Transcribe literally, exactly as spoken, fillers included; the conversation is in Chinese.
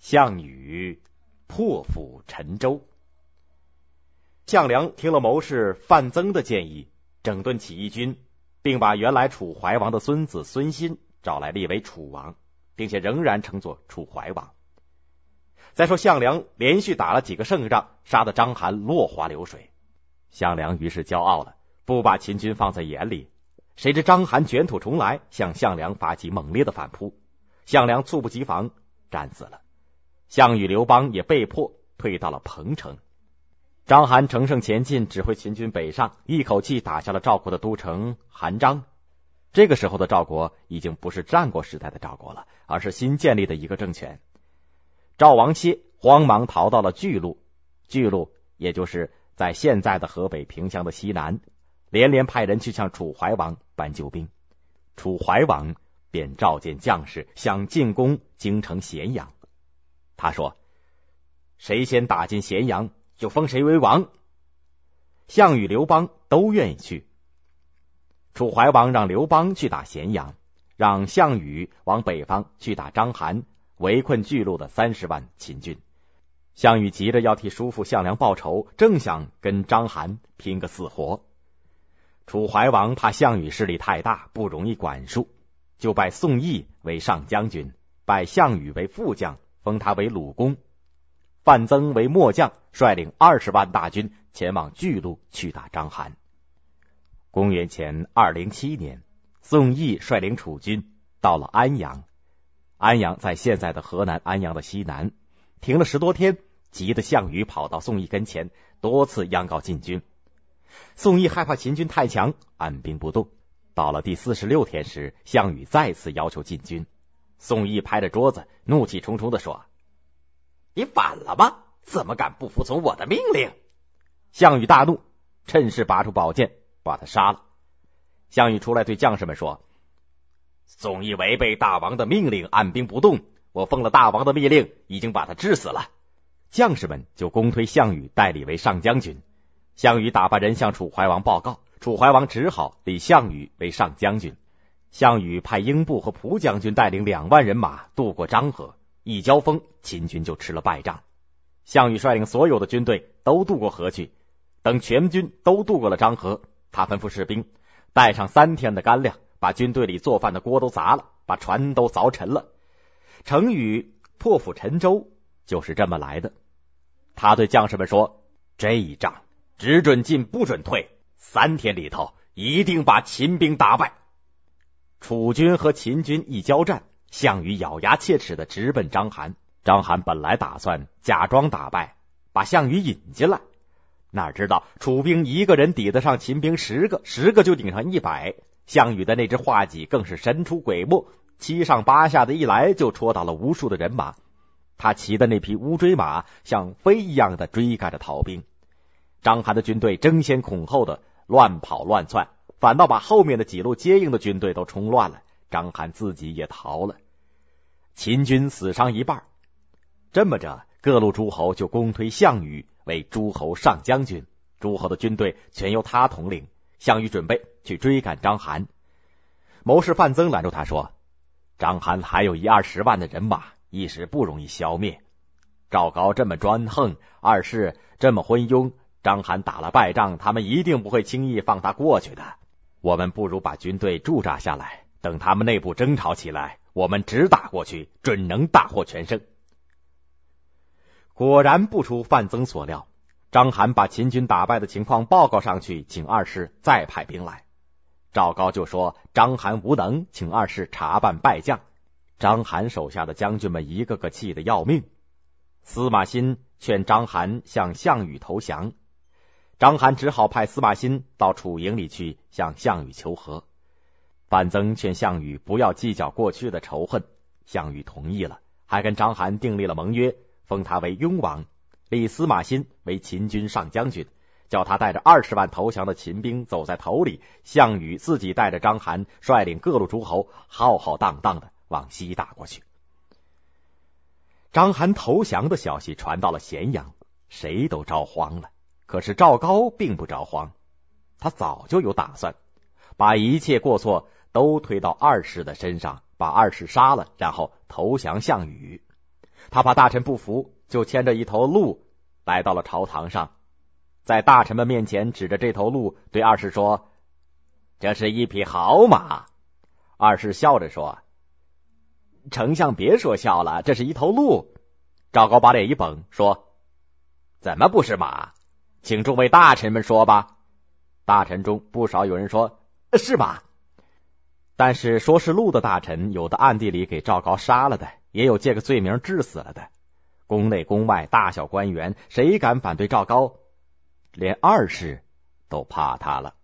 项羽破釜沉舟。项梁听了谋士范增的建议，整顿起义军，并把原来楚怀王的孙子孙欣找来立为楚王，并且仍然称作楚怀王。再说项梁连续打了几个胜仗，杀得章邯落花流水。项梁于是骄傲了，不把秦军放在眼里。谁知章邯卷土重来，向项梁发起猛烈的反扑，项梁猝不及防，战死了。项羽、刘邦也被迫退到了彭城。章邯乘胜前进，指挥秦军北上，一口气打下了赵国的都城韩章。这个时候的赵国已经不是战国时代的赵国了，而是新建立的一个政权。赵王歇慌忙逃到了巨鹿，巨鹿也就是在现在的河北平乡的西南，连连派人去向楚怀王搬救兵。楚怀王便召见将士，想进攻京城咸阳。他说：谁先打进咸阳，就封谁为王。项羽、刘邦都愿意去。楚怀王让刘邦去打咸阳，让项羽往北方去打章邯，围困巨鹿的三十万秦军。项羽急着要替叔父项梁报仇，正想跟章邯拼个死活。楚怀王怕项羽势力太大，不容易管束，就拜宋义为上将军，拜项羽为副将，封他为鲁公。范增为末将，率领二十万大军前往巨鹿去打章邯。公元前二零七年，宋义率领楚军到了安阳。安阳在现在的河南安阳的西南，停了十多天，急得项羽跑到宋义跟前，多次央告进军。宋义害怕秦军太强，按兵不动。到了第四十六天时，项羽再次要求进军。宋义拍着桌子，怒气冲冲地说：你反了吗？怎么敢不服从我的命令？项羽大怒，趁势拔出宝剑，把他杀了。项羽出来对将士们说：宋义违背大王的命令，按兵不动，我奉了大王的密令，已经把他治死了。将士们就公推项羽代理为上将军。项羽打发人向楚怀王报告，楚怀王只好立项羽为上将军。项羽派英布和蒲将军带领两万人马渡过漳河，一交锋，秦军就吃了败仗。项羽率领所有的军队都渡过河去，等全军都渡过了漳河，他吩咐士兵带上三天的干粮，把军队里做饭的锅都砸了，把船都凿沉了。成语破釜沉舟就是这么来的。他对将士们说：这一仗只准进不准退，三天里头一定把秦兵打败。楚军和秦军一交战，项羽咬牙切齿地直奔章邯。章邯本来打算假装打败，把项羽引进来，哪知道楚兵一个人抵得上秦兵十个，十个就顶上一百。项羽的那只画戟更是神出鬼没，七上八下的一来就戳倒了无数的人马。他骑的那匹乌骓马像飞一样的追赶着逃兵。章邯的军队争先恐后的乱跑乱窜，反倒把后面的几路接应的军队都冲乱了，章邯自己也逃了。秦军死伤一半。这么着，各路诸侯就公推项羽为诸侯上将军，诸侯的军队全由他统领。项羽准备去追赶章邯。谋士范增拦住他说：章邯还有一二十万的人马，一时不容易消灭。赵高这么专横，二世这么昏庸，章邯打了败仗，他们一定不会轻易放他过去的。我们不如把军队驻扎下来，等他们内部争吵起来，我们直打过去，准能大获全胜。果然不出范增所料，章邯把秦军打败的情况报告上去，请二世再派兵来。赵高就说章邯无能，请二世查办败将。章邯手下的将军们一个个气得要命。司马欣劝章邯向项羽投降，章邯只好派司马欣到楚营里去向项羽求和。范增劝项羽不要计较过去的仇恨，项羽同意了，还跟章邯订立了盟约，封他为雍王，立司马欣为秦军上将军，叫他带着二十万投降的秦兵走在头里，项羽自己带着章邯率领各路诸侯浩浩荡荡的往西打过去。章邯投降的消息传到了咸阳，谁都着慌了。可是赵高并不着慌，他早就有打算，把一切过错都推到二世的身上，把二世杀了，然后投降项羽。 他怕大臣不服，就牵着一头鹿来到了朝堂上，在大臣们面前指着这头鹿对二世说：这是一匹好马。二世笑着说：丞相别说笑了，这是一头鹿。赵高把脸一绷说：怎么不是马？请诸位大臣们说吧。大臣中不少有人说是马，但是说是鹿的大臣，有的暗地里给赵高杀了的，也有借个罪名治死了的。宫内宫外大小官员，谁敢反对赵高？连二世都怕他了。